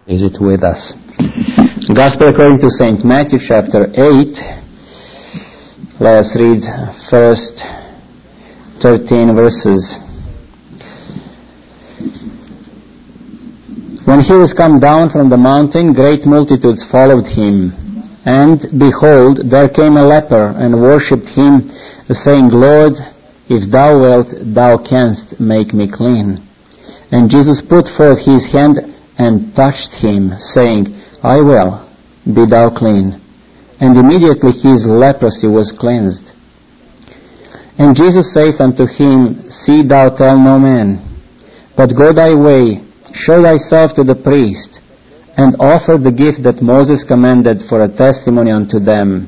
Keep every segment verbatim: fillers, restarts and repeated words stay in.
Is it with us? Gospel according to Saint Matthew chapter eight. Let us read first thirteen verses. When he was come down from the mountain, great multitudes followed him. And behold, there came a leper, and worshipped him, saying, Lord, if thou wilt, thou canst make me clean. And Jesus put forth his hand and touched him, saying, I will, be thou clean. And immediately his leprosy was cleansed. And Jesus saith unto him, See thou tell no man, but go thy way, show thyself to the priest, and offer the gift that Moses commanded for a testimony unto them.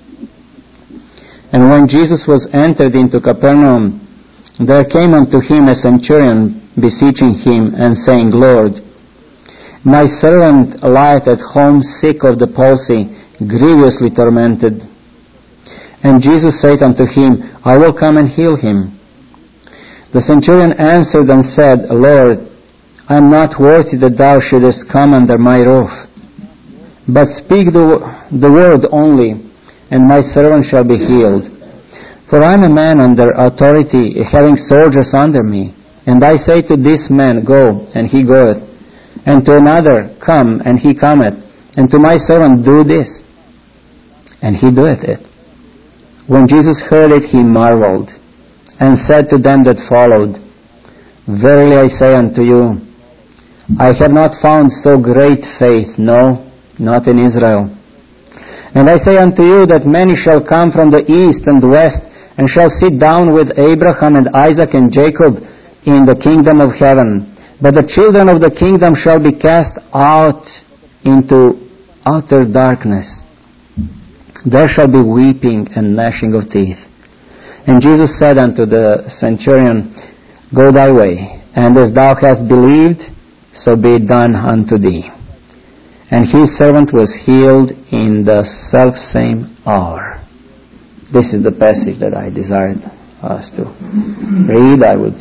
And when Jesus was entered into Capernaum, there came unto him a centurion, beseeching him, and saying, Lord, my servant lieth at home sick of the palsy, grievously tormented. And Jesus said unto him, I will come and heal him. The centurion answered and said, Lord, I am not worthy that thou shouldest come under my roof. But speak the, the word only, and my servant shall be healed. For I am a man under authority, having soldiers under me. And I say to this man, Go, and he goeth. And to another, Come, and he cometh. And to my servant, Do this, and he doeth it. When Jesus heard it, he marveled, and said to them that followed, Verily I say unto you, I have not found so great faith, no, not in Israel. And I say unto you that many shall come from the east and west, and shall sit down with Abraham and Isaac and Jacob in the kingdom of heaven. But the children of the kingdom shall be cast out into utter darkness. There shall be weeping and gnashing of teeth. And Jesus said unto the centurion, Go thy way, and as thou hast believed, so be it done unto thee. And his servant was healed in the selfsame hour. This is the passage that I desired us to read. I would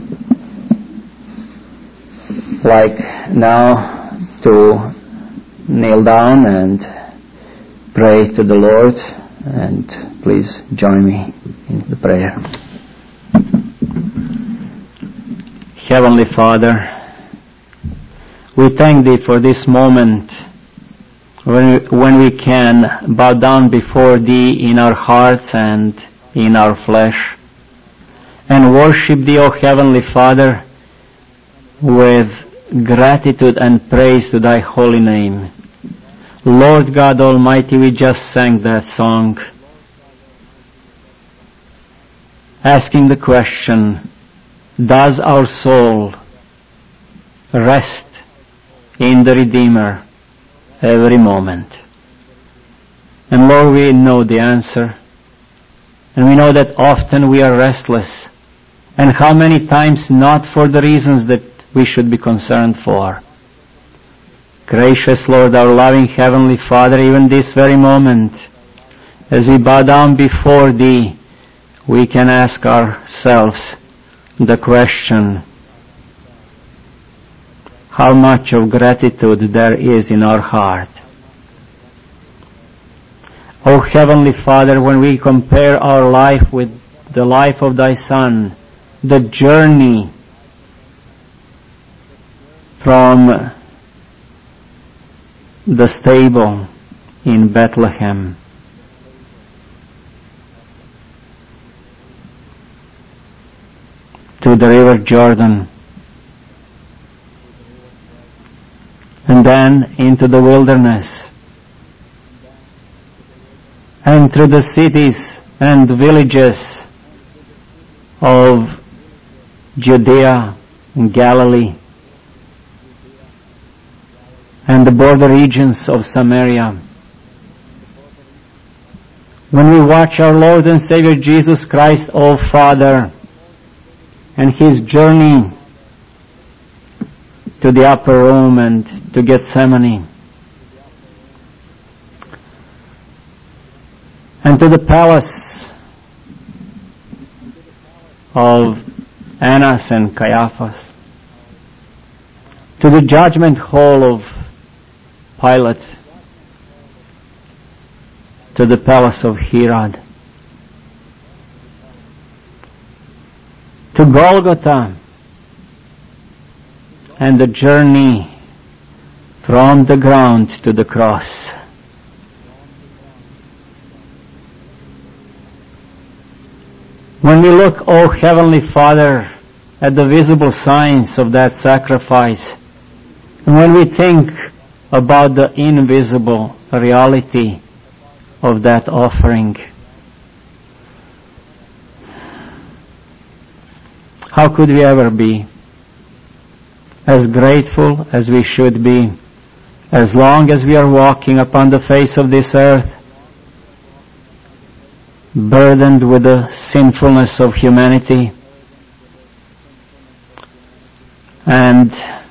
like now to kneel down and pray to the Lord, and please join me in the prayer. Heavenly Father, we thank Thee for this moment when we, when we can bow down before Thee in our hearts and in our flesh and worship Thee, O Heavenly Father, with gratitude and praise to Thy holy name. Lord God Almighty, we just sang that song, asking the question, does our soul rest in the Redeemer every moment? And Lord, we know the answer. And we know that often we are restless. And how many times not for the reasons that we should be concerned for. Gracious Lord, our loving Heavenly Father, even this very moment, as we bow down before Thee, we can ask ourselves the question, how much of gratitude there is in our heart. O Heavenly Father, when we compare our life with the life of Thy Son, the journey from the stable in Bethlehem to the river Jordan, and then into the wilderness, and through the cities and villages of Judea and Galilee, and the border regions of Samaria. When we watch our Lord and Savior Jesus Christ, O Father, and His journey to the upper room and to Gethsemane, and to the palace of Annas and Caiaphas, to the judgment hall of Pilate to the palace of Herod, to Golgotha, and the journey from the ground to the cross. When we look, O Heavenly Father, at the visible signs of that sacrifice, and when we think about the invisible reality of that offering, how could we ever be as grateful as we should be as long as we are walking upon the face of this earth, burdened with the sinfulness of humanity and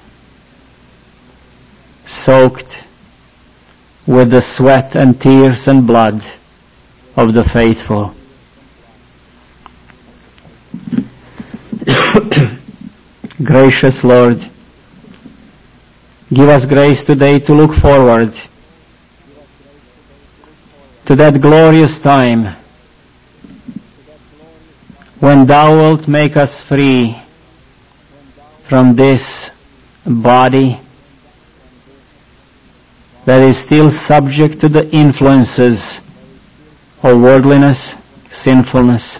soaked with the sweat and tears and blood of the faithful. Gracious Lord, give us grace today to look forward to that glorious time when Thou wilt make us free from this body that is still subject to the influences of worldliness, sinfulness.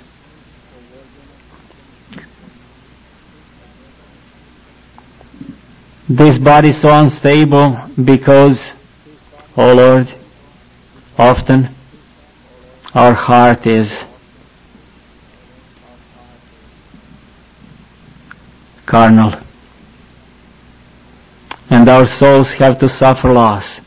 This body is so unstable because, O Lord, often our heart is carnal, and our souls have to suffer loss.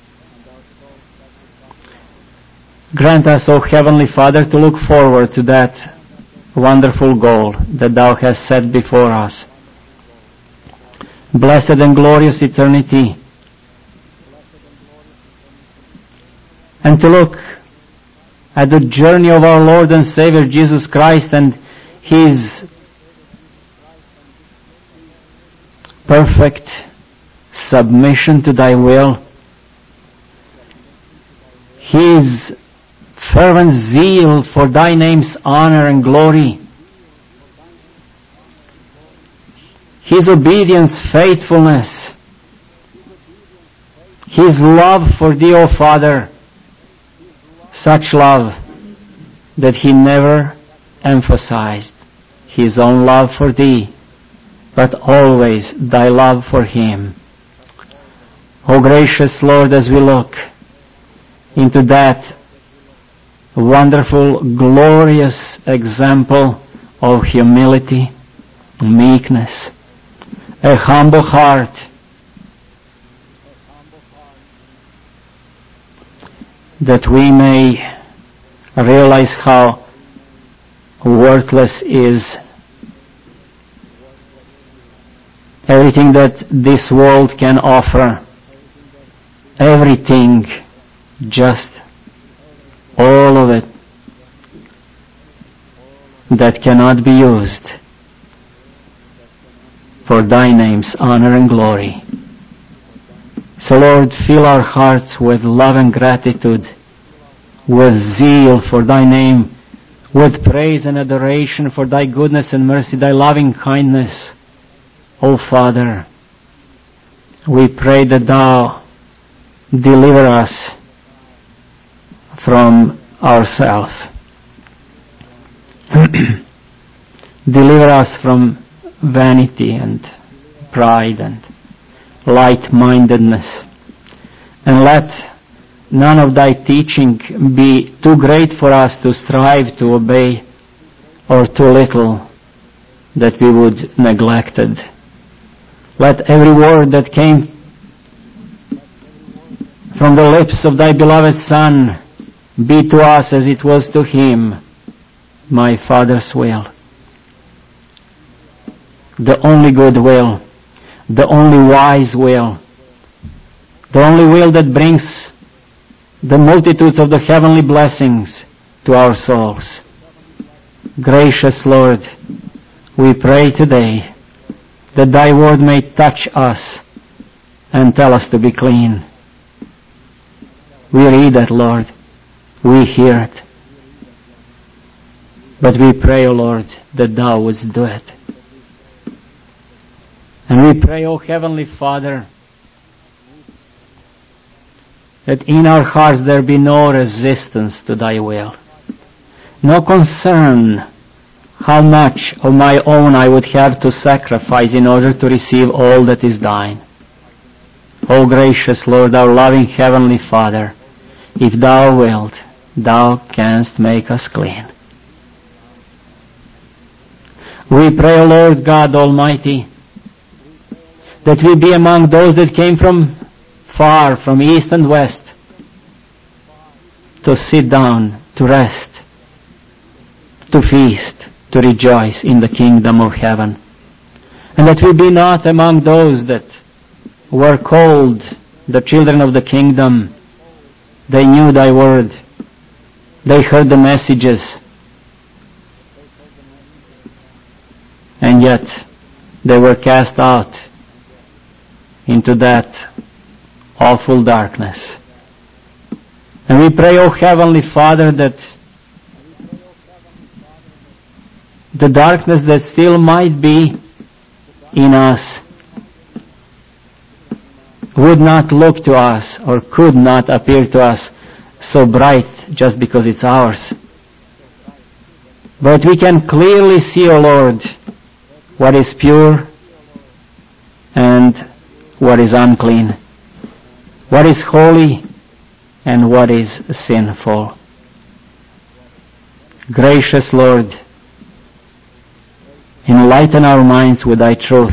Grant us, O Heavenly Father, to look forward to that wonderful goal that Thou hast set before us. Blessed and glorious eternity. And to look at the journey of our Lord and Savior Jesus Christ and His perfect submission to Thy will, His fervent zeal for Thy name's honor and glory, His obedience, faithfulness, His love for Thee, O Father, such love that He never emphasized His own love for Thee, but always Thy love for Him. O gracious Lord, as we look into that wonderful, glorious example of humility, meekness, a humble heart, that we may realize how worthless is everything that this world can offer, everything, just all of it, that cannot be used for Thy name's honor and glory. So Lord, fill our hearts with love and gratitude, with zeal for Thy name, with praise and adoration for Thy goodness and mercy, Thy loving kindness. O Father, we pray that Thou deliver us from ourselves. Deliver us from vanity and pride and light-mindedness. And let none of Thy teaching be too great for us to strive to obey, or too little that we would neglect it. Let every word that came from the lips of Thy beloved Son be to us as it was to Him, my Father's will. The only good will, the only wise will, the only will that brings the multitudes of the heavenly blessings to our souls. Gracious Lord, we pray today that Thy word may touch us and tell us to be clean, We read that, Lord. We hear it. But we pray, O Lord, that Thou wouldst do it. And we pray, O Heavenly Father, that in our hearts there be no resistance to Thy will. No concern how much of my own I would have to sacrifice in order to receive all that is Thine. O gracious Lord, our loving Heavenly Father, if Thou wilt, Thou canst make us clean. We pray, O Lord God Almighty, that we be among those that came from far, from east and west, to sit down, to rest, to feast, to rejoice in the kingdom of heaven. And that we be not among those that were called the children of the kingdom. They knew Thy word. They heard the messages. And yet they were cast out into that awful darkness. And we pray, O Heavenly Father, that the darkness that still might be in us would not look to us or could not appear to us so bright just because it's ours. But we can clearly see, O Lord, what is pure and what is unclean, what is holy and what is sinful. Gracious Lord, enlighten our minds with Thy truth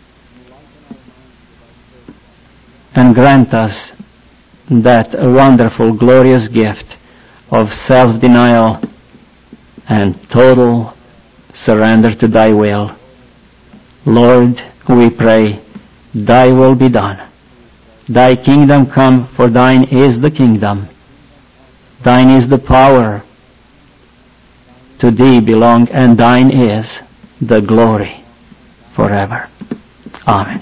and grant us that wonderful, glorious gift of self-denial and total surrender to Thy will. Lord, we pray, Thy will be done. Thy kingdom come, for Thine is the kingdom. Thine is the power. To Thee belong, and Thine is the glory forever. Amen.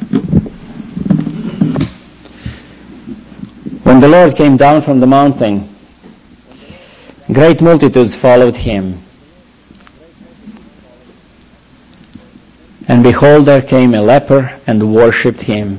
When the Lord came down from the mountain, great multitudes followed Him. And behold, there came a leper and worshipped Him,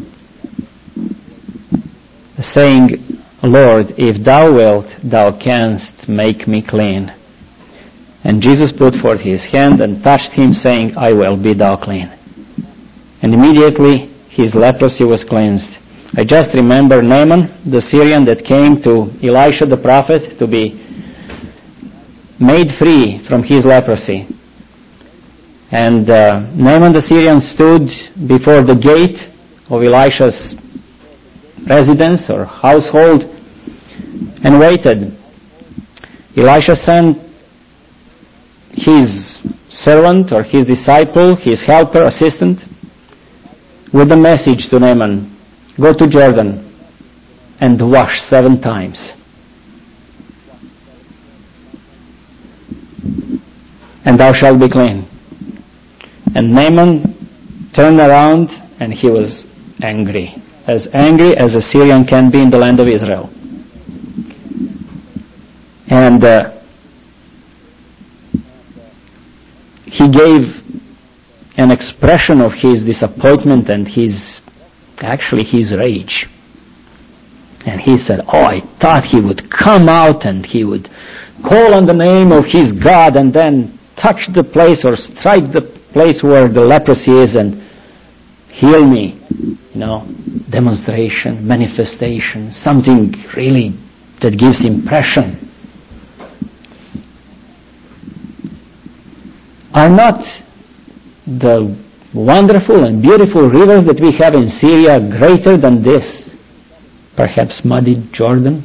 saying, Lord, if Thou wilt, Thou canst make me clean. And Jesus put forth His hand and touched him, saying, I will, be thou clean. And immediately his leprosy was cleansed. I just remember Naaman, the Syrian that came to Elisha the prophet to be made free from his leprosy. And uh, Naaman the Syrian stood before the gate of Elisha's residence or household and waited. Elisha sent his servant or his disciple, his helper, assistant, with a message to Naaman, go to Jordan and wash seven times. And thou shalt be clean. And Naaman turned around and he was angry. As angry as a Syrian can be in the land of Israel. And uh, he gave an expression of his disappointment and his, actually his rage. And he said, oh, I thought he would come out and he would call on the name of his God and then touch the place or strike the place where the leprosy is and heal me. You know, demonstration, manifestation, something really that gives impression. Are not the wonderful and beautiful rivers that we have in Syria greater than this, perhaps muddy Jordan?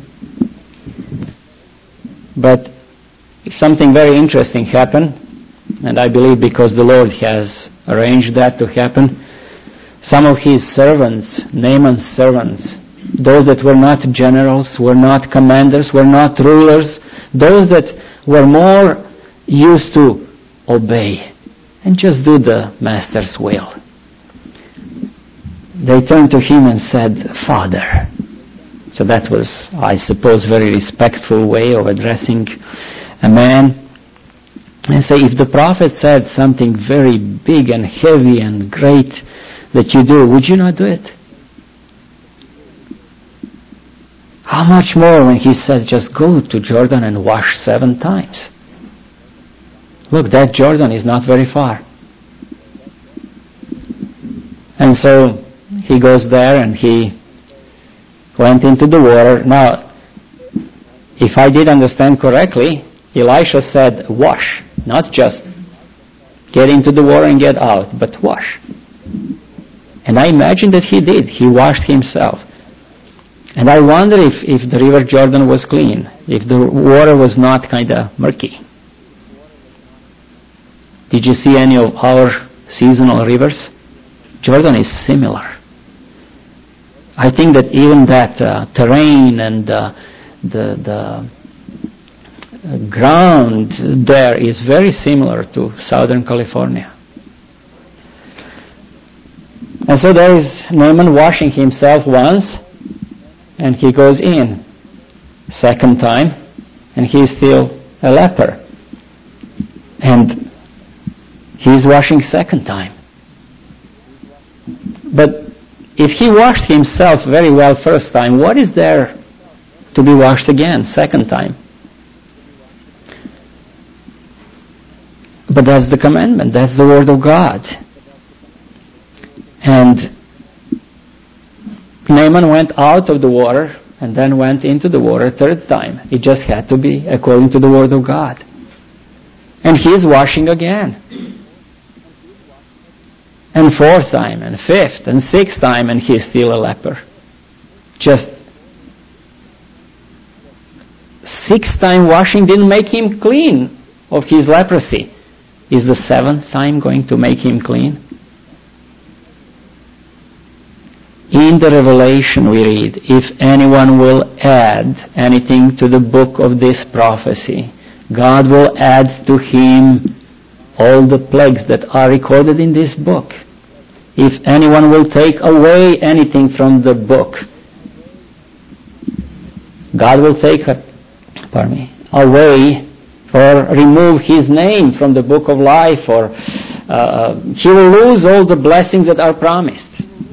But something very interesting happened, and I believe because the Lord has arranged that to happen. Some of His servants, Naaman's servants, those that were not generals, were not commanders, were not rulers, those that were more used to obey and just do the master's will. They turned to him and said, Father, So that was, I suppose, very respectful way of addressing a man. And say, if the prophet said something very big and heavy and great that you do, would you not do it? How much more when he said, just go to Jordan and wash seven times. Look, that Jordan is not very far. And so he goes there and he went into the water. Now, if I did understand correctly, Elisha said wash, not just get into the water and get out, but wash. And I imagine that he did. He washed himself. And I wonder if, if the river Jordan was clean, if the water was not kind of murky. Did you see any of our seasonal rivers? Jordan is similar. I think that even that uh, terrain and uh, the, the ground there is very similar to Southern California. And so there is Naaman washing himself once, and he goes in second time, and he is still a leper. And he's washing second time. But if he washed himself very well first time, what is there to be washed again second time? But that's the commandment. That's the word of God. And Naaman went out of the water and then went into the water third time. It just had to be according to the word of God. And he is washing again. And fourth time, and fifth, and sixth time, and he is still a leper. Just sixth time washing didn't make him clean of his leprosy. Is the seventh time going to make him clean? In the Revelation we read, if anyone will add anything to the book of this prophecy, God will add to him all the plagues that are recorded in this book. If anyone will take away anything from the book, God will take pardon me, away or remove his name from the book of life, or uh, he will lose all the blessings that are promised.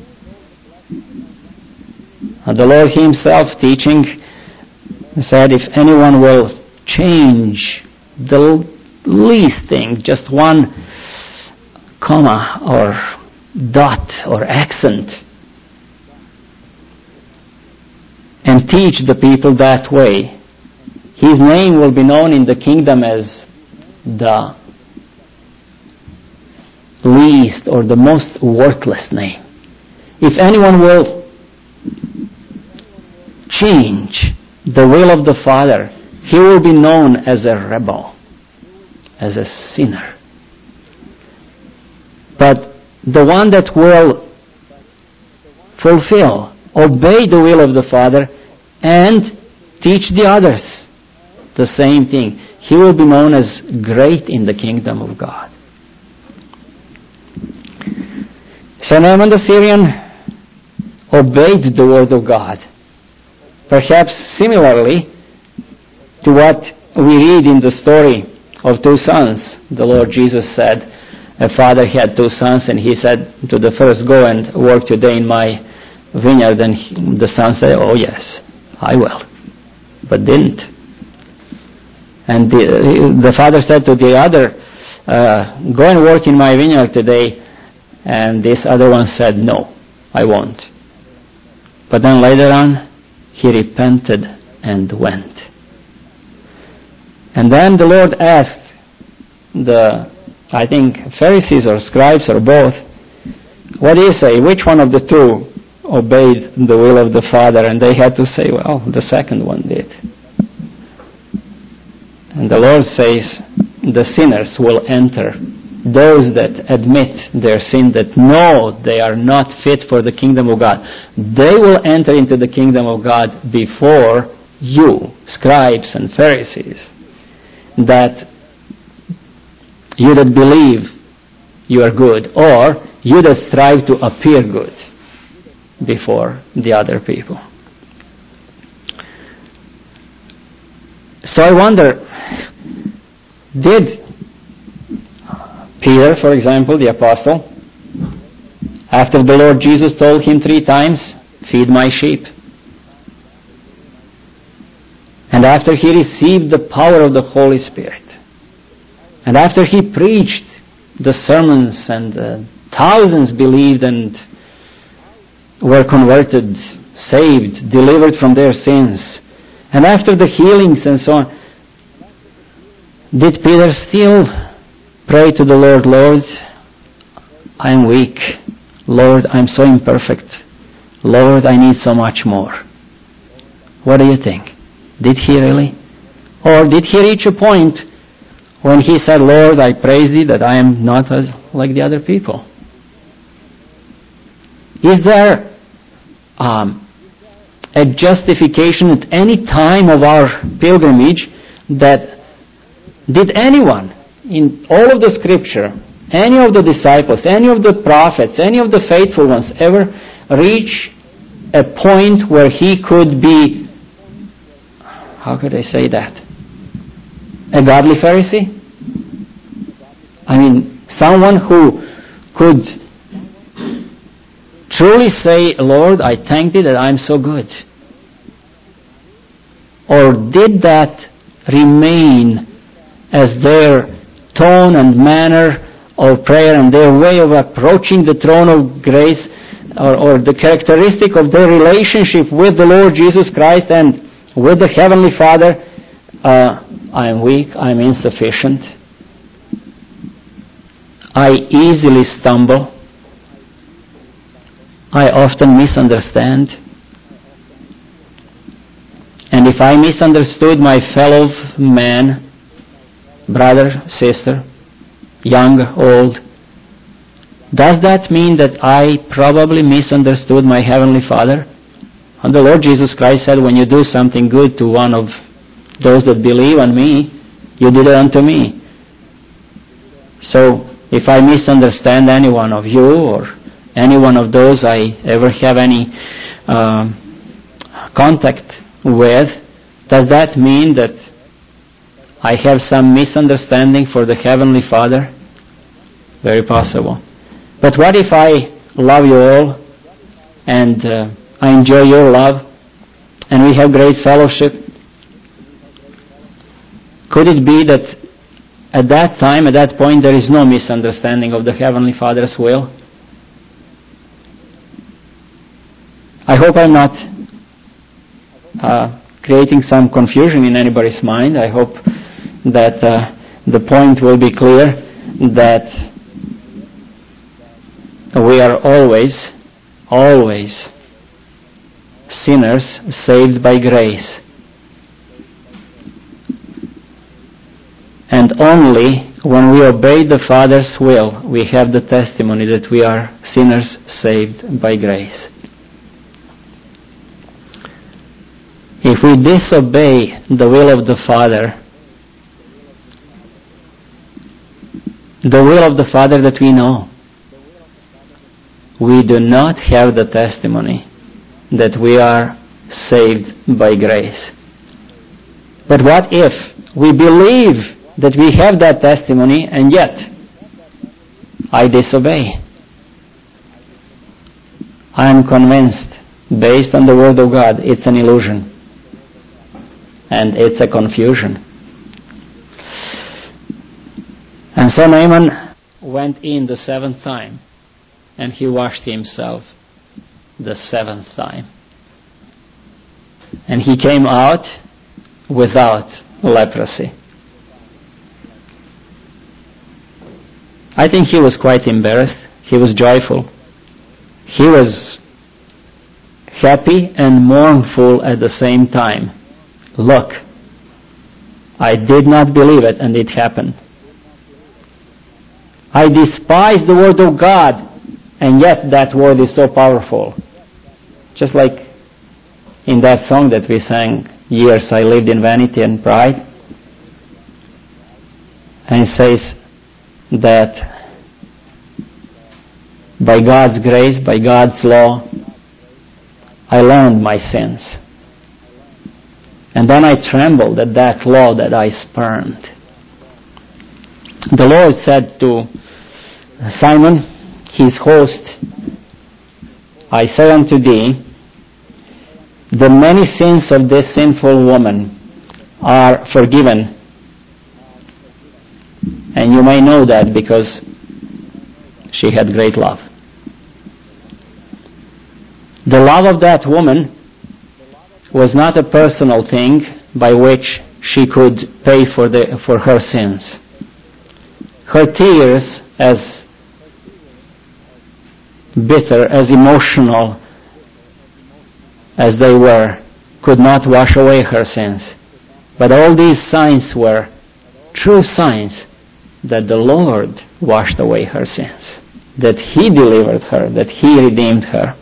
And the Lord himself teaching said, if anyone will change the least thing, just one comma or dot or accent, and teach the people that way, his name will be known in the kingdom as the least or the most worthless name. If anyone will change the will of the Father, he will be known as a rebel, as a sinner. But the one that will fulfill, obey the will of the Father, and teach the others the same thing, he will be known as great in the kingdom of God. So Naaman the Syrian obeyed the word of God. Perhaps similarly to what we read in the story of two sons. The Lord Jesus said, a father had two sons, and he said to the first, go and work today in my vineyard. And he, the son said, oh yes, I will. But didn't. And the, the father said to the other, uh, go and work in my vineyard today. And this other one said, no, I won't. But then later on, he repented and went. And then the Lord asked the, I think, Pharisees or scribes or both, what do you say? Which one of the two obeyed the will of the Father? And they had to say, well, the second one did. And the Lord says, the sinners will enter. Those that admit their sin, that know they are not fit for the kingdom of God, they will enter into the kingdom of God before you, scribes and Pharisees, that you that believe you are good, or you that strive to appear good before the other people. So I wonder, did Peter, for example, the apostle, after the Lord Jesus told him three times, feed my sheep, and after he received the power of the Holy Spirit, and after he preached the sermons and uh, thousands believed and were converted, saved, delivered from their sins, and after the healings and so on, did Peter still pray to the Lord, Lord, I am weak. Lord, I'm so imperfect. Lord, I need so much more. What do you think? Did he really? Or did he reach a point when he said, Lord, I praise thee that I am not as like the other people? Is there um, a justification at any time of our pilgrimage that did anyone in all of the Scripture, any of the disciples, any of the prophets, any of the faithful ones ever reach a point where he could be, how could I say that, a godly Pharisee? I mean, someone who could truly say, Lord, I thank thee that I'm so good. Or did that remain as their tone and manner of prayer and their way of approaching the throne of grace, or, or the characteristic of their relationship with the Lord Jesus Christ and with the Heavenly Father? uh, I am weak, I am insufficient, I easily stumble, I often misunderstand, and if I misunderstood my fellow man, brother, sister, young, old, does that mean that I probably misunderstood my Heavenly Father? And the Lord Jesus Christ said, when you do something good to one of those that believe on me, you did it unto me. So, if I misunderstand any one of you or any one of those I ever have any um, contact with, does that mean that I have some misunderstanding for the Heavenly Father? Very possible. But what if I love you all and uh, I enjoy your love and we have great fellowship? Could it be that at that time, at that point, there is no misunderstanding of the Heavenly Father's will? I hope I'm not uh, creating some confusion in anybody's mind. I hope that uh, the point will be clear that we are always, always sinners saved by grace. And only when we obey the Father's will, we have the testimony that we are sinners saved by grace. If we disobey the will of the Father, the will of the Father that we know, we do not have the testimony that we are saved by grace. But what if we believe that we have that testimony and yet I disobey? I am convinced, based on the Word of God, it's an illusion. And it's a confusion. And so Naaman went in the seventh time, and he washed himself the seventh time. And he came out without leprosy. I think he was quite embarrassed. He was joyful. He was happy and mournful at the same time. Look, I did not believe it, and it happened. I despise the Word of God, and yet that Word is so powerful. Just like in that song that we sang, Years I Lived in Vanity and Pride. And it says that by God's grace, by God's law, I learned my sins. And then I trembled at that law that I spurned. The Lord said to Simon, his host, I say unto thee, the many sins of this sinful woman are forgiven. And you may know that because she had great love. The love of that woman was not a personal thing by which she could pay for the for her sins. Her tears, as bitter, as emotional as they were, could not wash away her sins. But all these signs were true signs that the Lord washed away her sins, that He delivered her, that He redeemed her.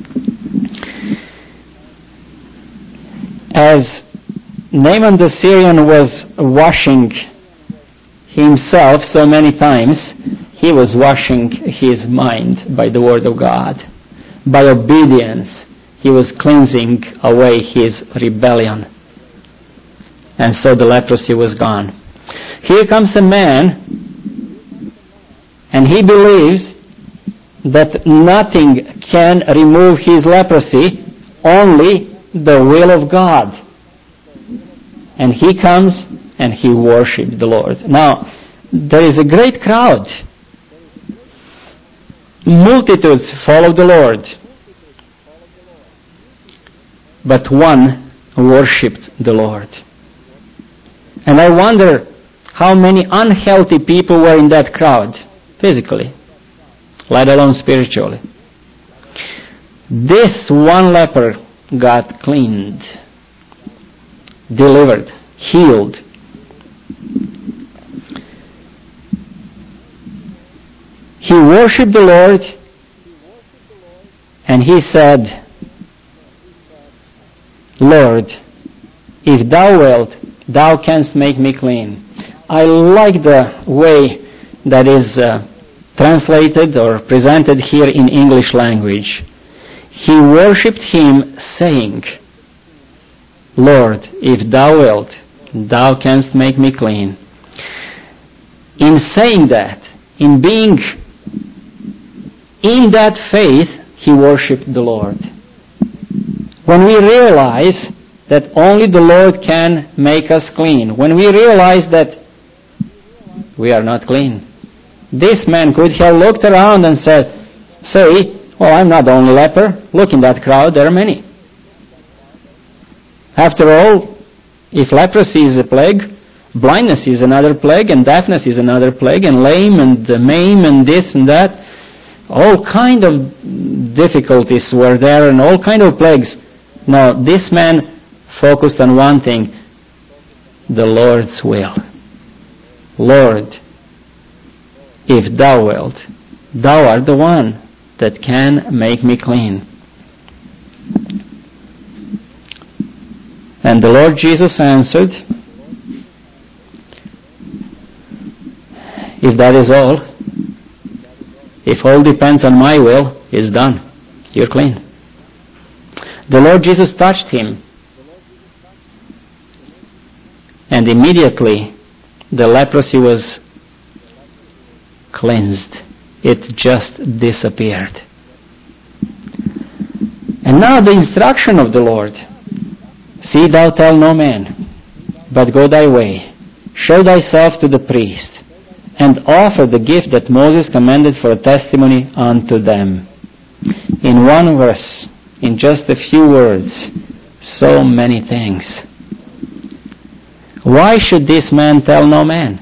As Naaman the Syrian was washing himself so many times, he was washing his mind by the Word of God. By obedience, he was cleansing away his rebellion. And so the leprosy was gone. Here comes a man, and he believes that nothing can remove his leprosy, only the will of God. And he comes and he worships the Lord. Now, there is a great crowd. Multitudes follow the Lord. But one worshipped the Lord. And I wonder how many unhealthy people were in that crowd, physically, let alone spiritually. This one leper got cleaned, delivered, healed. He worshipped the Lord, and he said, Lord, if thou wilt, thou canst make me clean. I like the way that is uh, translated or presented here in English language. He worshipped him, saying, Lord, if thou wilt, thou canst make me clean. In saying that, in being in that faith, he worshipped the Lord. When we realize that only the Lord can make us clean, when we realize that we are not clean, this man could have looked around and said, say, well, I'm not the only leper. Look in that crowd, there are many. After all, if leprosy is a plague, blindness is another plague, and deafness is another plague, and lame and maim and this and that, all kind of difficulties were there and all kind of plagues. Now, this man focused on one thing, the Lord's will. Lord, if thou wilt, thou art the one that can make me clean. And the Lord Jesus answered, if that is all, if all depends on my will, it's done. You're clean. The Lord Jesus touched him, and immediately the leprosy was cleansed. It just disappeared. And now the instruction of the Lord, see thou tell no man, but go thy way, show thyself to the priest, and offer the gift that Moses commanded for a testimony unto them. In one verse, in just a few words, so many things. Why should this man tell no man?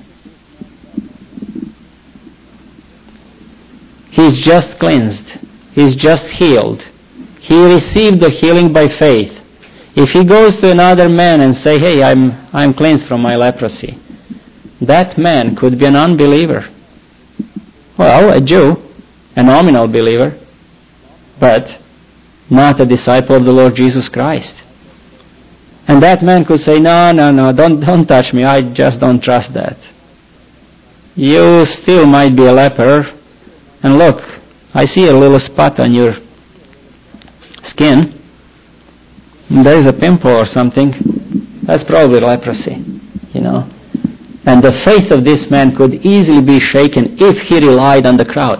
He's just cleansed. He's just healed. He received the healing by faith. If he goes to another man and say, hey, I'm, I'm cleansed from my leprosy, that man could be an unbeliever. Well, a Jew, a nominal believer, but not a disciple of the Lord Jesus Christ. And that man could say, no, no, no, don't, don't touch me. I just don't trust that. You still might be a leper. And look, I see a little spot on your skin. There is a pimple or something. That's probably leprosy, you know. And the faith of this man could easily be shaken if he relied on the crowd.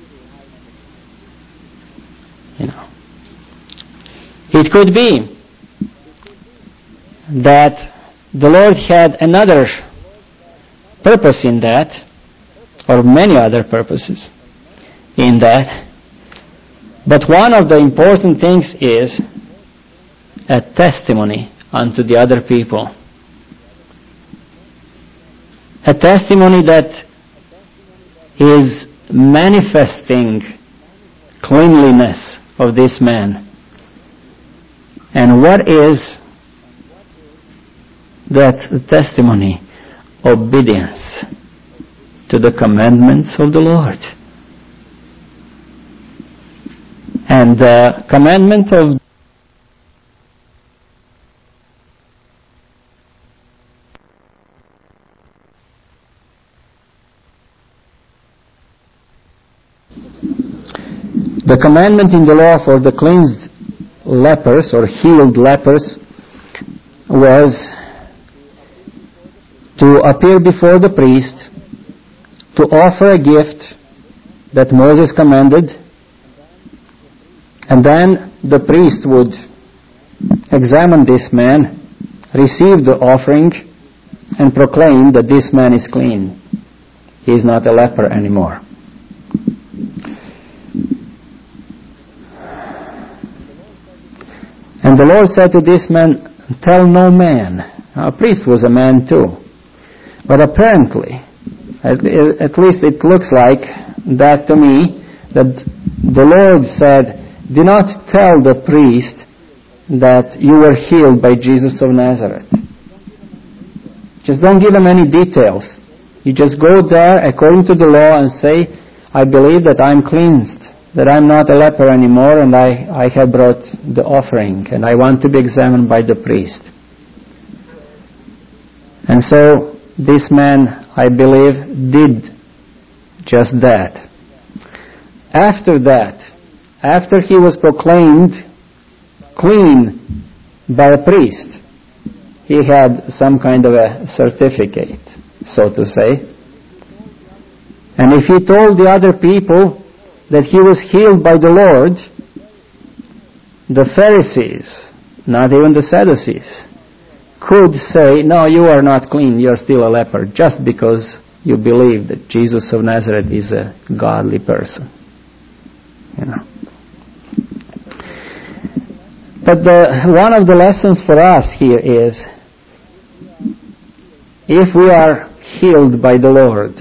You know. It could be that the Lord had another purpose in that, or many other purposes in that. But one of the important things is a testimony unto the other people. A testimony that is manifesting cleanliness of this man. And what is that testimony? Obedience to the commandments of the Lord. And the commandment of The commandment in the law for the cleansed lepers or healed lepers was to appear before the priest, to offer a gift that Moses commanded, and then the priest would examine this man, receive the offering, and proclaim that this man is clean. He is not a leper anymore. And the Lord said to this man, tell no man. Now, a priest was a man too. But apparently, at, at least it looks like that to me, that the Lord said, do not tell the priest that you were healed by Jesus of Nazareth. Just don't give him any details. You just go there according to the law and say, I believe that I'm cleansed, that I'm not a leper anymore, and I, I have brought the offering, and I want to be examined by the priest. And so this man, I believe, did just that. After that, after he was proclaimed clean by a priest, he had some kind of a certificate, so to say. And if he told the other people that he was healed by the Lord, the Pharisees, not even the Sadducees, could say, no, you are not clean, you are still a leper, just because you believe that Jesus of Nazareth is a godly person. You know. But the, one of the lessons for us here is, if we are healed by the Lord,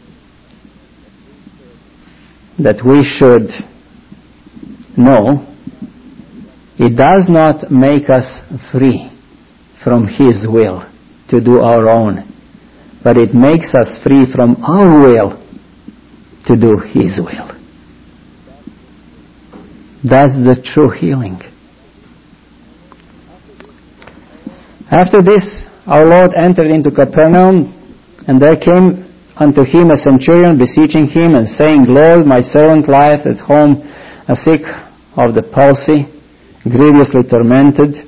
that we should know, it does not make us free from His will to do our own, but it makes us free from our will to do His will. That's the true healing. After this, our Lord entered into Capernaum, and there came unto him a centurion, beseeching him, and saying, Lord, my servant lieth at home, a sick of the palsy, grievously tormented.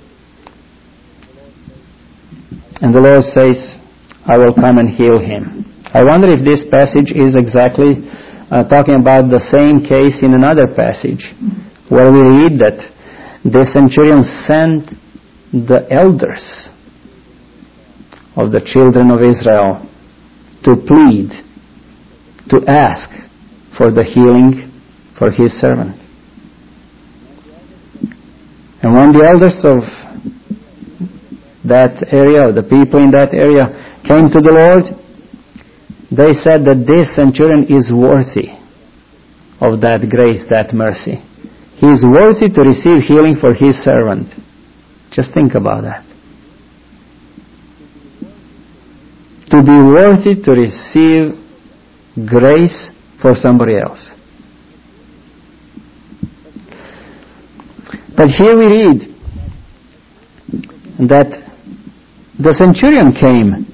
And the Lord says, I will come and heal him. I wonder if this passage is exactly uh, talking about the same case in another passage, where we read that the centurion sent the elders of the children of Israel to plead, to ask for the healing for his servant. And when the elders of that area, or the people in that area, came to the Lord, they said that this centurion is worthy of that grace, that mercy. He is worthy to receive healing for his servant. Just think about that. To be worthy to receive grace for somebody else. But here we read that the centurion came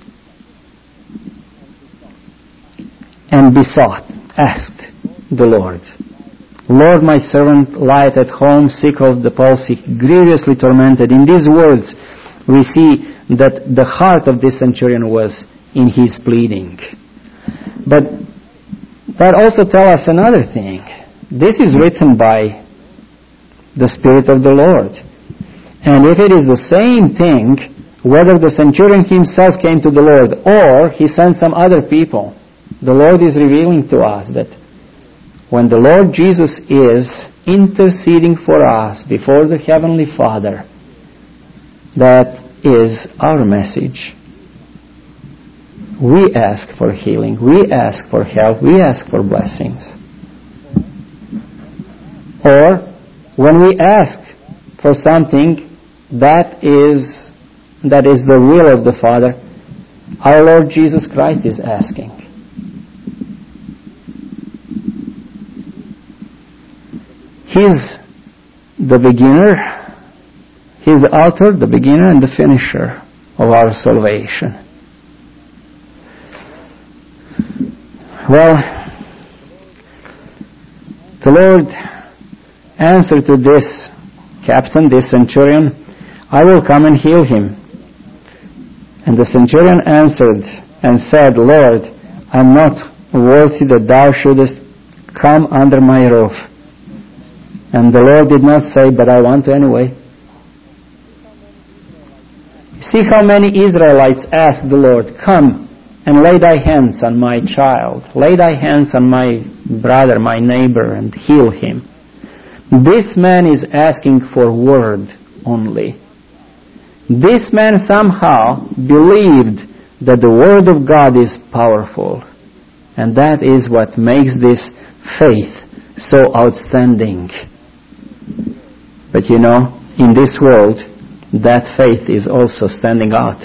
and besought, asked the Lord, Lord, my servant lieth at home, sick of the palsy, grievously tormented. In these words, we see that the heart of this centurion was in his pleading. But that also tells us another thing. This is written by the Spirit of the Lord. And if it is the same thing, whether the centurion himself came to the Lord or he sent some other people, the Lord is revealing to us that when the Lord Jesus is interceding for us before the Heavenly Father, that is our message. We ask for healing, we ask for help, we ask for blessings. Or when we ask for something that is that is the will of the Father, our Lord Jesus Christ is asking. He's the beginner, He's the author, the beginner, and the finisher of our salvation. Well, the Lord answered to this captain, this centurion, I will come and heal him. And the centurion answered and said, Lord, I am not worthy that thou shouldest come under my roof. And the Lord did not say, but I want to anyway. See how many Israelites asked the Lord, come and lay thy hands on my child, lay thy hands on my brother, my neighbor, and heal him. This man is asking for word only. This man somehow believed that the word of God is powerful. And that is what makes this faith so outstanding. But you know, in this world, that faith is also standing out.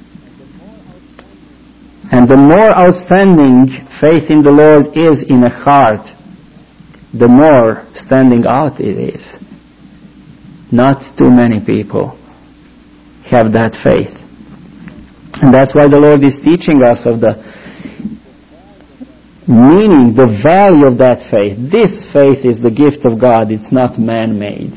And the more outstanding faith in the Lord is in a heart, the more standing out it is. Not too many people have that faith. And that's why the Lord is teaching us of the meaning, the value of that faith. This faith is the gift of God. It's not man-made.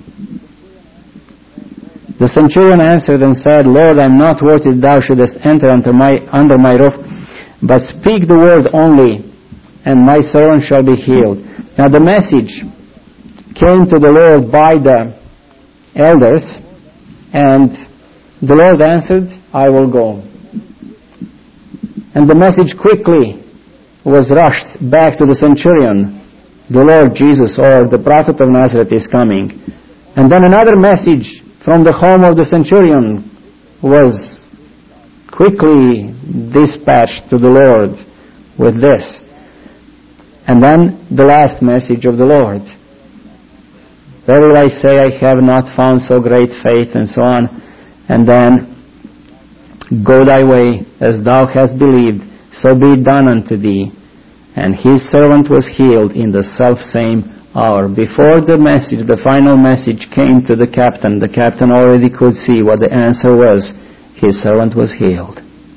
The centurion answered and said, Lord, I am not worthy that thou shouldest enter under my, under my roof, but speak the word only, and my servant shall be healed. Now the message came to the Lord by the elders, and the Lord answered, I will go. And the message quickly was rushed back to the centurion. The Lord Jesus, or the prophet of Nazareth, is coming. And then another message from the home of the centurion was quickly dispatched to the Lord with this. And then the last message of the Lord. There will I say, I have not found so great faith, and so on. And then, go thy way, as thou hast believed, so be it done unto thee. And his servant was healed in the selfsame hour. Before the message, the final message came to the captain, the captain already could see what the answer was. His servant was healed.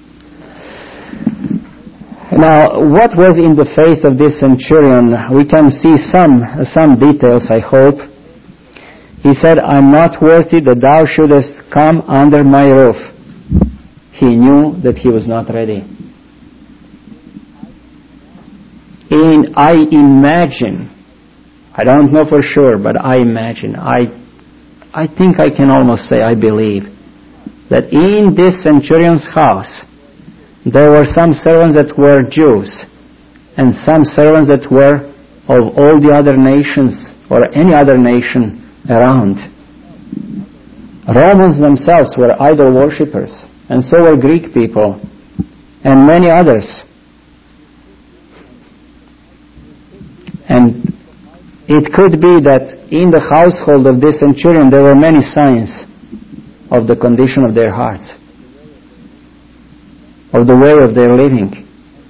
Now, what was in the faith of this centurion? We can see some, some details, I hope. He said, I am not worthy that thou shouldest come under my roof. He knew that he was not ready. And I imagine, I don't know for sure, but I imagine, I, I think I can almost say I believe, that in this centurion's house, there were some servants that were Jews, and some servants that were of all the other nations, or any other nation around. Romans themselves were idol worshippers, and so were Greek people, and many others. And it could be that in the household of this centurion there were many signs of the condition of their hearts, of the way of their living.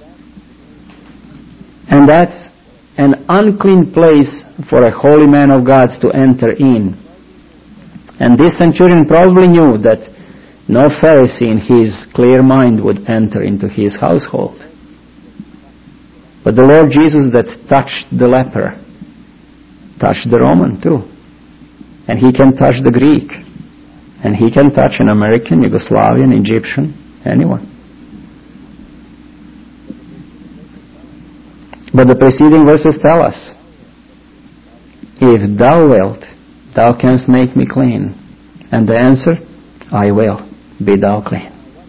And that's an unclean place for a holy man of God to enter in. And this centurion probably knew that no Pharisee in his clear mind would enter into his household. But the Lord Jesus that touched the leper touched the Roman too. And he can touch the Greek. And he can touch an American, Yugoslavian, Egyptian, anyone. But the preceding verses tell us, if thou wilt, thou canst make me clean. And the answer, I will, be thou clean.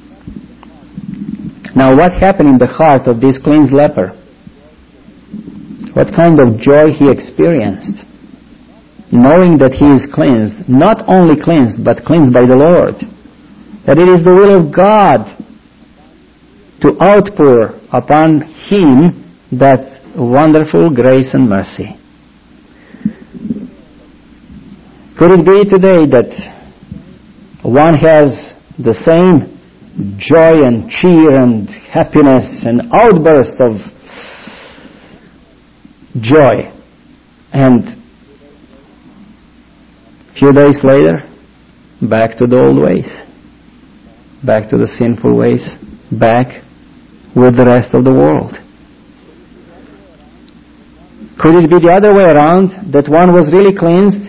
Now what happened in the heart of this cleansed leper? What kind of joy he experienced, knowing that he is cleansed, not only cleansed, but cleansed by the Lord. That it is the will of God to outpour upon him that wonderful grace and mercy. Could it be today that one has the same joy and cheer and happiness and outburst of joy, and a few days later, back to the old ways, back to the sinful ways, back with the rest of the world? Could it be the other way around, that one was really cleansed,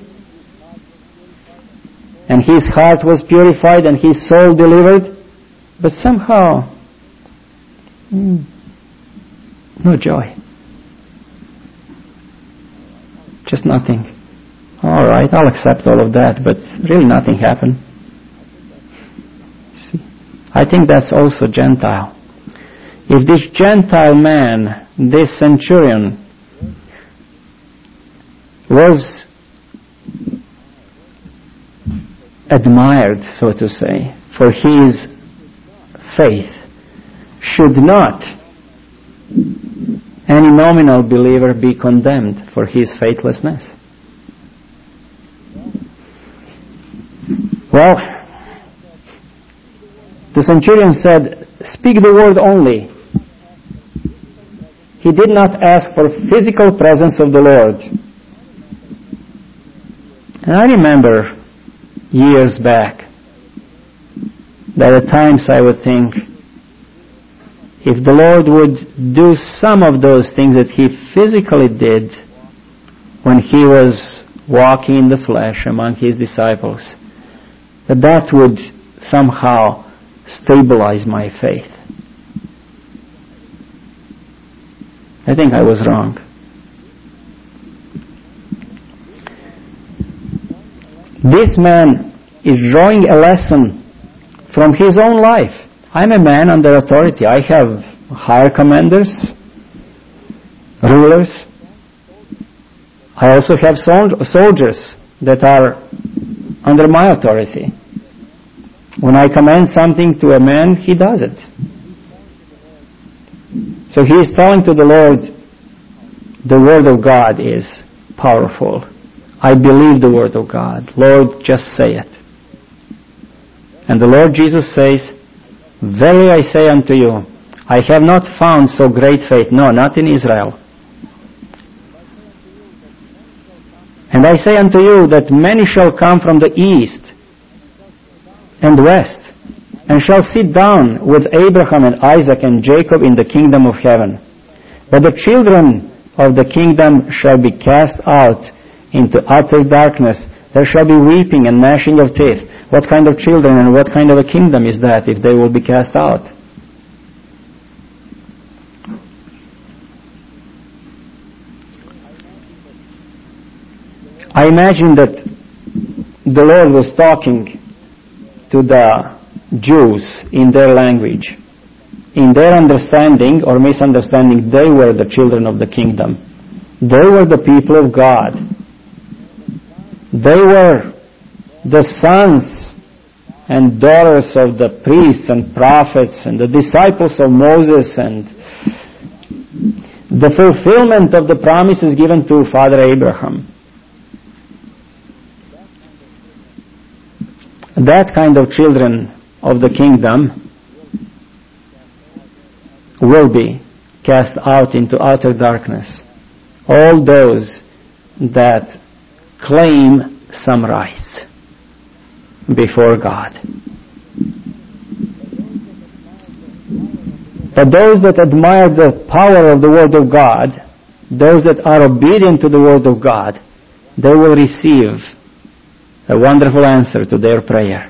and his heart was purified and his soul delivered, but somehow, mm, no joy. Just nothing. All right, I'll accept all of that, but really nothing happened. See, I think that's also Gentile. If this Gentile man, this centurion, was admired, so to say, for his faith, should not any nominal believer be condemned for his faithlessness? Well, the centurion said, speak the word only. He did not ask for physical presence of the Lord. And I remember years back that at times I would think, if the Lord would do some of those things that he physically did when he was walking in the flesh among his disciples, that that would somehow stabilize my faith. I think I was wrong. This man is drawing a lesson from his own life. I'm a man under authority. I have higher commanders, rulers. I also have sol- soldiers that are under my authority. When I command something to a man, he does it. So he is telling to the Lord, the Word of God is powerful. I believe the Word of God. Lord, just say it. And the Lord Jesus says, verily I say unto you, I have not found so great faith, no, not in Israel. And I say unto you that many shall come from the east and west, and shall sit down with Abraham and Isaac and Jacob in the kingdom of heaven. But the children of the kingdom shall be cast out into utter darkness. There shall be weeping and gnashing of teeth. What kind of children and what kind of a kingdom is that if they will be cast out? I imagine that the Lord was talking to the Jews in their language. In their understanding or misunderstanding, they were the children of the kingdom. They were the people of God. They were the sons and daughters of the priests and prophets and the disciples of Moses, and the fulfillment of the promises given to Father Abraham. That kind of children of the kingdom will be cast out into utter darkness. All those that claim some rights before God. But those that admire the power of the Word of God, those that are obedient to the Word of God, they will receive a wonderful answer to their prayer.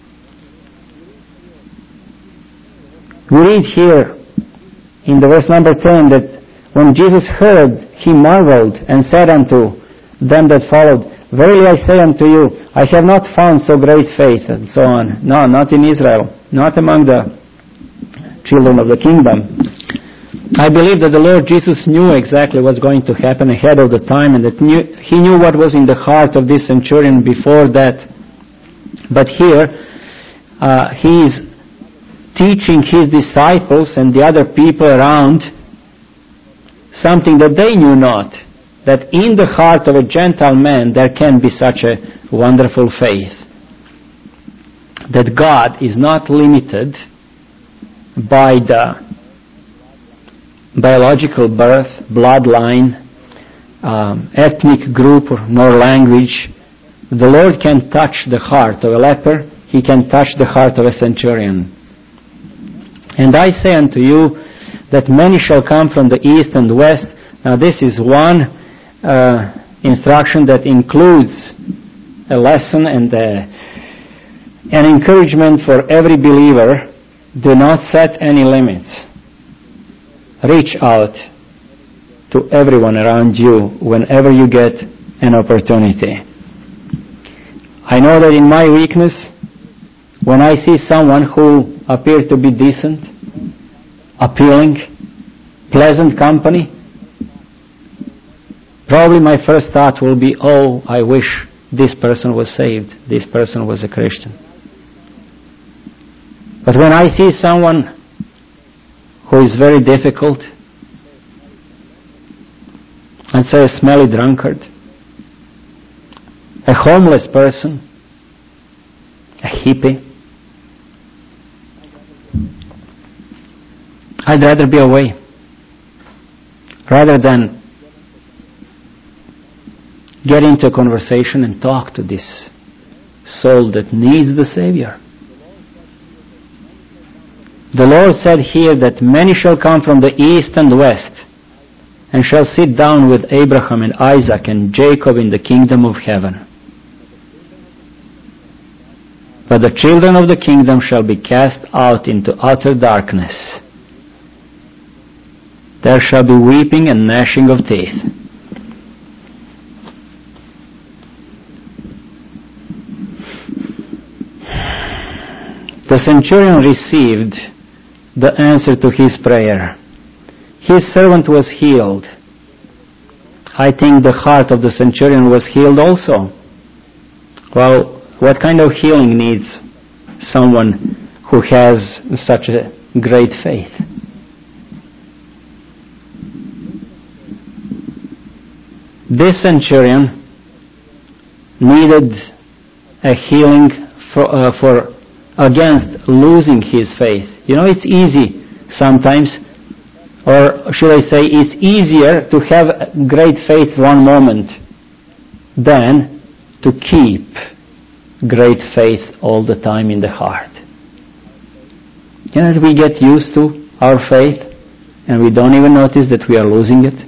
We read here in the verse number ten that when Jesus heard, he marveled and said unto them that followed, Verily I say unto you, I have not found so great faith, and so on. No, not in Israel, not among the children of the kingdom. I believe that the Lord Jesus knew exactly what's going to happen ahead of the time, and that knew, he knew what was in the heart of this centurion before that. But here, uh, he is teaching his disciples and the other people around something that they knew not, that in the heart of a Gentile man there can be such a wonderful faith. That God is not limited by the biological birth, bloodline, um, ethnic group, nor language. The Lord can touch the heart of a leper. He can touch the heart of a centurion. And I say unto you that many shall come from the east and west. Now this is one uh, instruction that includes a lesson and a, an encouragement for every believer. Do not set any limits. Reach out to everyone around you whenever you get an opportunity. I know that in my weakness, when I see someone who appears to be decent, appealing, pleasant company, probably my first thought will be, oh, I wish this person was saved, this person was a Christian. But when I see someone who is very difficult, and say a smelly drunkard, a homeless person, a hippie, I'd rather be away rather than get into a conversation and talk to this soul that needs the Savior. The Lord said here that many shall come from the east and west and shall sit down with Abraham and Isaac and Jacob in the kingdom of heaven. But the children of the kingdom shall be cast out into utter darkness. There shall be weeping and gnashing of teeth. The centurion received the answer to his prayer. His servant was healed. I think the heart of the centurion was healed also. Well, what kind of healing needs someone who has such a great faith? This centurion needed a healing for, uh, for against losing his faith. You know, it's easy sometimes, or should I say, it's easier to have great faith one moment than to keep great faith all the time in the heart. You know, we get used to our faith and we don't even notice that we are losing it.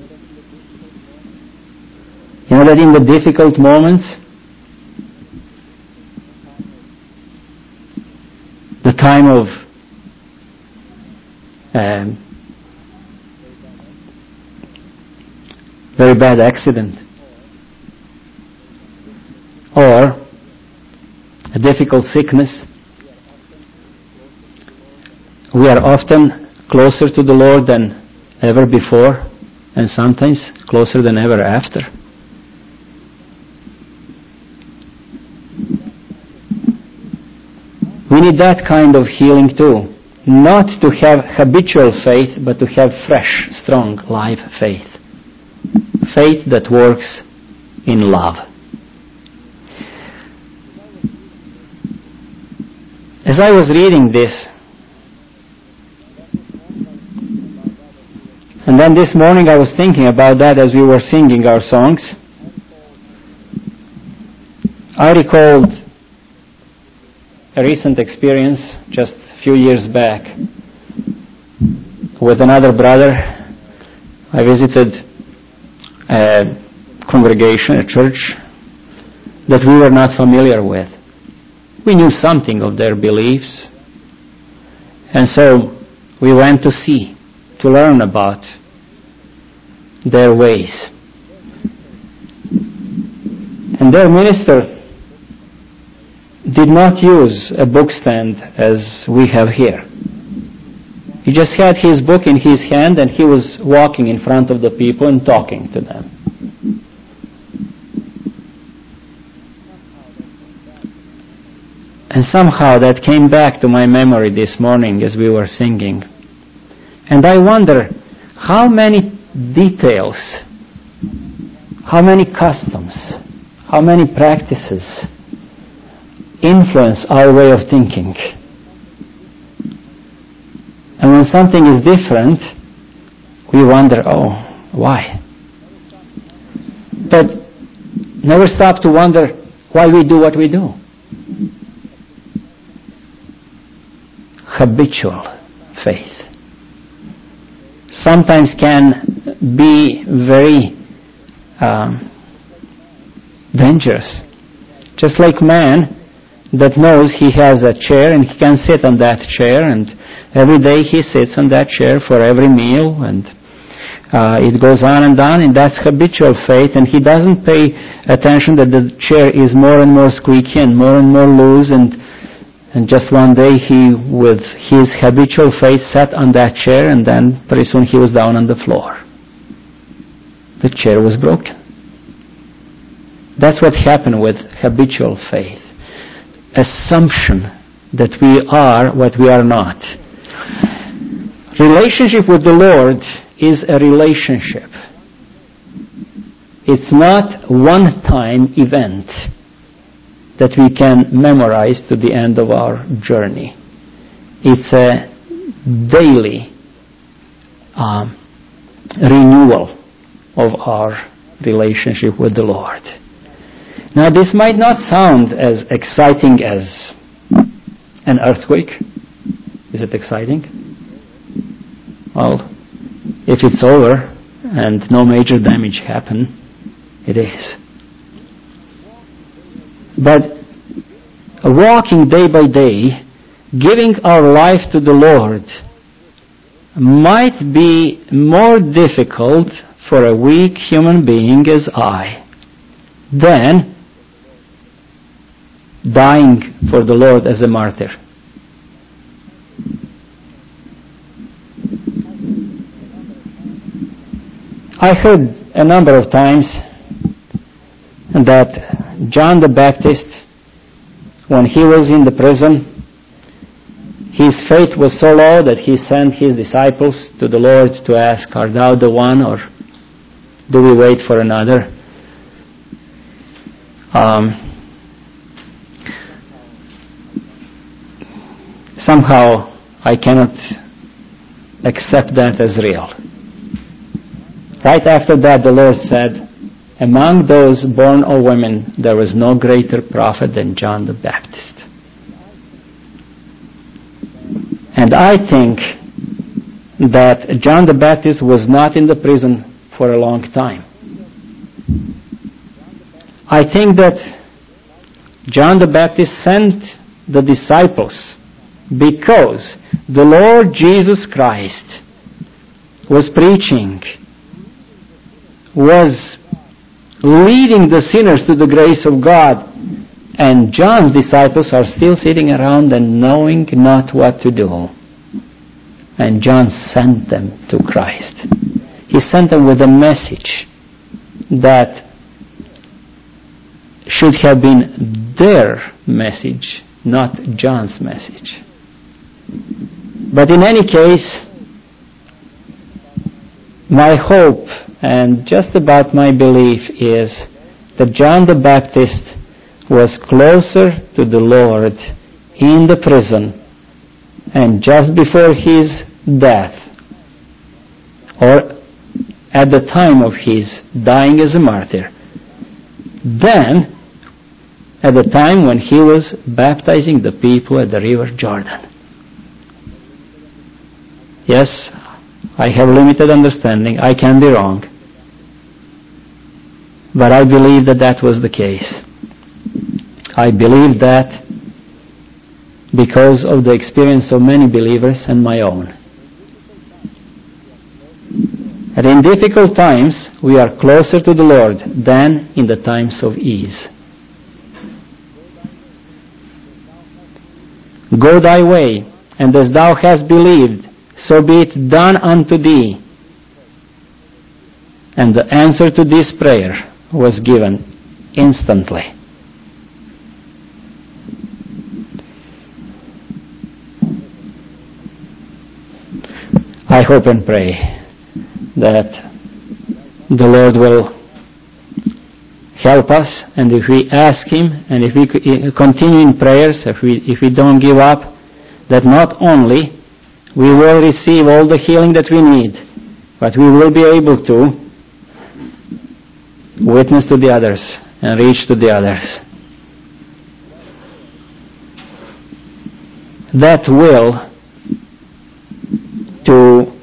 You know that in the difficult moments, the time of um, very bad accident or a difficult sickness, we are often closer to the Lord than ever before, and sometimes closer than ever after. We need that kind of healing too. Not to have habitual faith, but to have fresh, strong, live faith. Faith that works in love. As I was reading this, and then this morning I was thinking about that as we were singing our songs, I recalled a recent experience just a few years back with another brother. I visited a congregation, a church, that we were not familiar with. We knew something of their beliefs. And so we went to see, to learn about their ways. And their minister did not use a book stand as we have here. He just had his book in his hand and he was walking in front of the people and talking to them. And somehow that came back to my memory this morning as we were singing. And I wonder how many details, how many customs, how many practices influence our way of thinking. And when something is different, we wonder, oh, why? But never stop to wonder why we do what we do. Habitual faith sometimes can be very um, dangerous. Just like man that knows he has a chair and he can sit on that chair, and every day he sits on that chair for every meal, and uh, it goes on and on, and that's habitual faith, and he doesn't pay attention that the chair is more and more squeaky and more and more loose, and And just one day he, with his habitual faith, sat on that chair, and then pretty soon he was down on the floor. The chair was broken. That's what happened with habitual faith. Assumption that we are what we are not. Relationship with the Lord is a relationship. It's not one-time event that we can memorize to the end of our journey. It's a daily um, renewal of our relationship with the Lord. Now, this might not sound as exciting as an earthquake. Is it exciting? Well, if it's over and no major damage happened, it is. But walking day by day, giving our life to the Lord, might be more difficult for a weak human being as I than dying for the Lord as a martyr. I heard a number of times that John the Baptist, when he was in the prison, his faith was so low that he sent his disciples to the Lord to ask, "Art thou the one, or do we wait for another?" Um, somehow I cannot accept that as real. Right after that, the Lord said, "Among those born of women, there was no greater prophet than John the Baptist." And I think that John the Baptist was not in the prison for a long time. I think that John the Baptist sent the disciples because the Lord Jesus Christ was preaching, was leading the sinners to the grace of God, and John's disciples are still sitting around and knowing not what to do. And John sent them to Christ. He sent them with a message that should have been their message, not John's message. But in any case, my hope and just about my belief is that John the Baptist was closer to the Lord in the prison and just before his death, or at the time of his dying as a martyr, than at the time when he was baptizing the people at the river Jordan. Yes, I have limited understanding. I can be wrong. But I believe that that was the case. I believe that because of the experience of many believers and my own. And in difficult times, we are closer to the Lord than in the times of ease. Go thy way, and as thou hast believed, so be it done unto thee. And the answer to this prayer was given instantly. I hope and pray that the Lord will help us, and if we ask Him, and if we continue in prayers, if we, if we don't give up, that not only we will receive all the healing that we need, but we will be able to witness to the others and reach to the others. That will to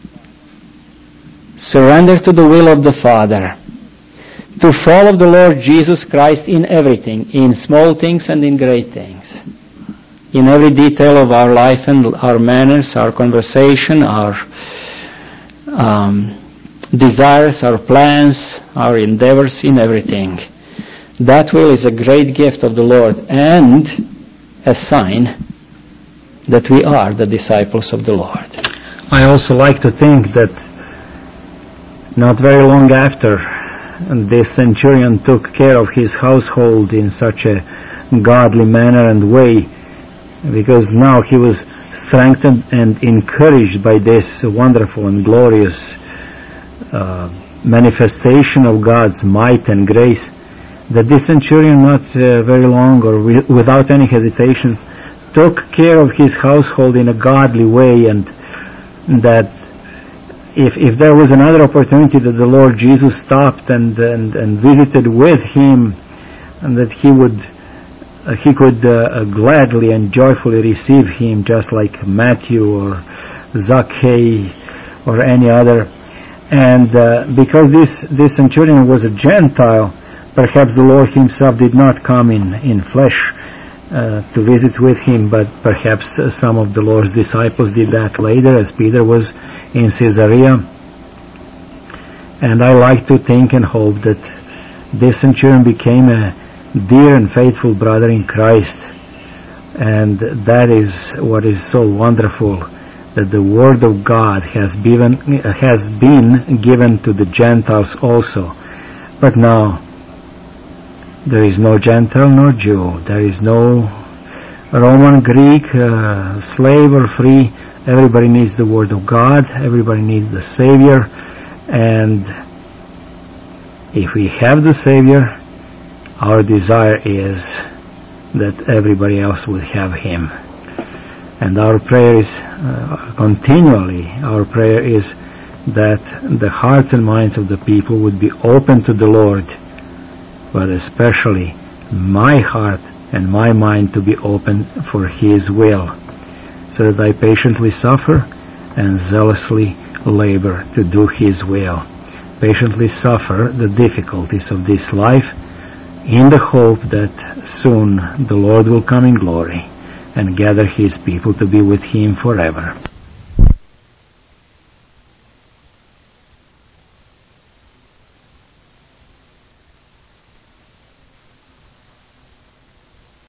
surrender to the will of the Father, to follow the Lord Jesus Christ in everything, in small things and in great things, in every detail of our life and our manners, our conversation, our um, desires, our plans, our endeavors, in everything. That will is a great gift of the Lord and a sign that we are the disciples of the Lord. I also like to think that not very long after this centurion took care of his household in such a godly manner and way, because now he was strengthened and encouraged by this wonderful and glorious uh, manifestation of God's might and grace, that this centurion, not uh, very long or wi- without any hesitations, took care of his household in a godly way, and that if if there was another opportunity that the Lord Jesus stopped and and, and visited with him, and that he would uh, he could uh, uh, gladly and joyfully receive him, just like Matthew or Zacchaeus or any other. And uh, because this this centurion was a Gentile, perhaps the Lord Himself did not come in in flesh Uh, to visit with him, but perhaps uh, some of the Lord's disciples did that later, as Peter was in Caesarea. And I like to think and hope that this centurion became a dear and faithful brother in Christ. And that is what is so wonderful, that the Word of God has been, has been given to the Gentiles also. But now, there is no Gentile nor Jew. There is no Roman, Greek, uh, slave or free. Everybody needs the Word of God. Everybody needs the Savior. And if we have the Savior, our desire is that everybody else would have Him. And our prayer is uh, continually, our prayer is that the hearts and minds of the people would be open to the Lord, but especially my heart and my mind to be open for His will, so that I patiently suffer and zealously labor to do His will. Patiently suffer the difficulties of this life in the hope that soon the Lord will come in glory and gather His people to be with Him forever.